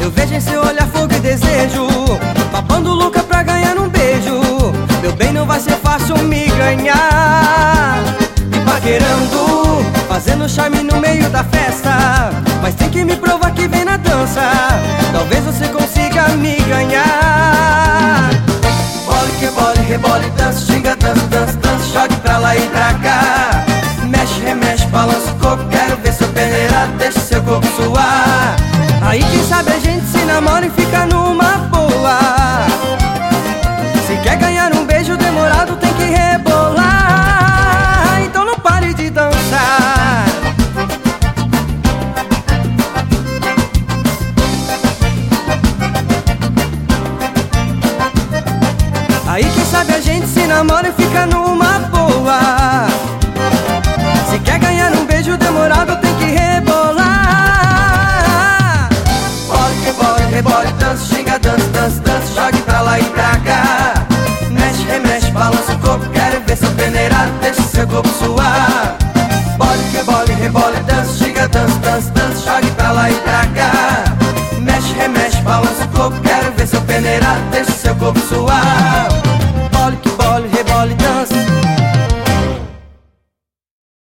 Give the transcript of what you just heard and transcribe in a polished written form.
Eu vejo em seu olhar fogo e desejo, babando louca pra ganhar um beijo. Meu bem, não vai ser fácil me ganhar. Me paquerando, fazendo charme no meio da festa, mas tem que me provar que vem na dança. Talvez você consiga me ganhar. Bole que bole, rebole, dança, xinga, dança, dança, dança, jogue pra lá e pra cá. Mexe, remexe, balança o corpo, quero ver seu peneira, deixa seu corpo suar. Aí quem sabe a gente se namora e fica numa boa. Se quer ganhar um beijo demorado tem que rebolar. Então não pare de dançar. Aí quem sabe a gente se namora e fica numa boa. Se quer ganhar um beijo demorado tem que rebolar. Bole que bole, rebole, dança, xinga, dança, dança, dança, jogue pra lá e pra cá. Mexe, remexe, balança o corpo, quero ver seu peneirado, deixa seu corpo suar. Bole que bole, rebole, dança, xinga, dança, dança, dança, jogue pra lá e pra cá. Mexe, remexe, balança o corpo, quero ver seu peneirado, deixa seu corpo suar.